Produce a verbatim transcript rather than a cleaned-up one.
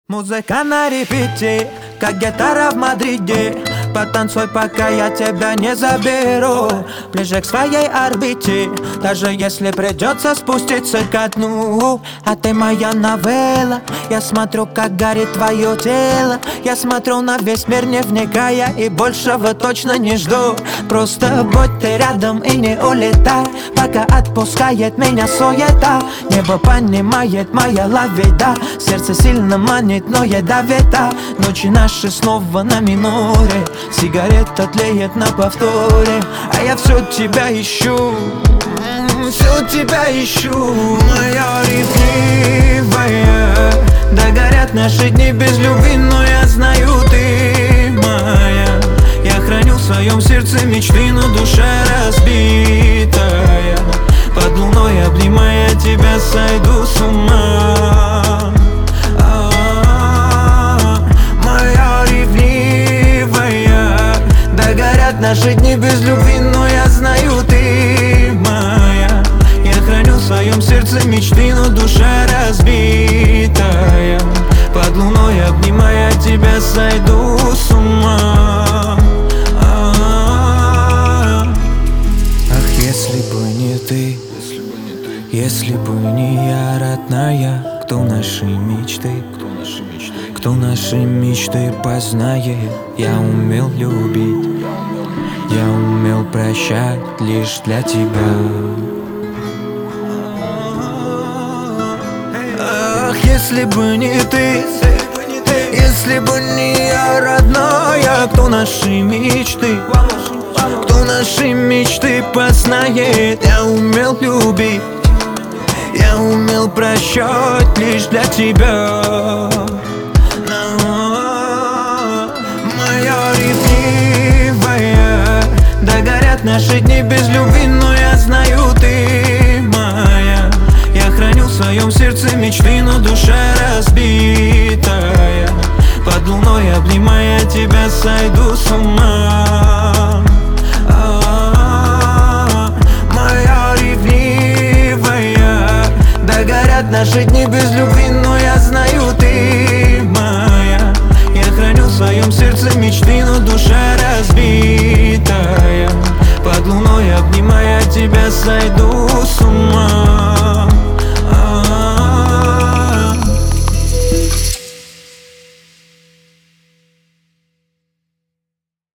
Музыка на репите, как гитара в Мадриде. Потанцуй, пока я тебя не заберу ближе к своей орбите, даже если придется спуститься ко дну. А ты моя новелла, я смотрю, как горит твое тело. Я смотрю на весь мир, не вникая, и большего точно не жду. Просто будь ты рядом и не улетай, пока отпускает меня суета. Небо понимает моя лавида, сердце сильно манит, но ядовито. Ночи наши снова на миноре, сигарета тлеет на повторе, а я все тебя ищу, все тебя ищу, моя ревнивая. Да горят наши дни без любви, но я знаю, ты моя. Я храню в своем сердце мечты, но душа разбитая. Под луной, обнимая тебя, сойду с ума. Наши дни без любви, но я знаю, ты моя. Я храню в своем сердце мечты, но душа разбитая. Под луной, обнимая тебя, сойду с ума. Ах, если бы не ты, если бы не я, родная. Кто наши мечты, кто наши мечты познает. Я умел любить, я умел прощать лишь для тебя. Ах, если бы не ты, если бы не я, родная. Кто наши мечты, кто наши мечты познает. Я умел любить, я умел прощать лишь для тебя. Моя ревнивая. Да горят наши дни без любви, но я знаю, ты моя. Я храню в своем сердце мечты, но душа разбитая. Под луной, обнимая тебя, сойду с ума. Моя ревнивая. Да горят наши дни без любви, но я знаю, ты моя. Я храню в своем сердце мечты, но душа разбитая. Под луной, обнимая тебя, сойду с ума.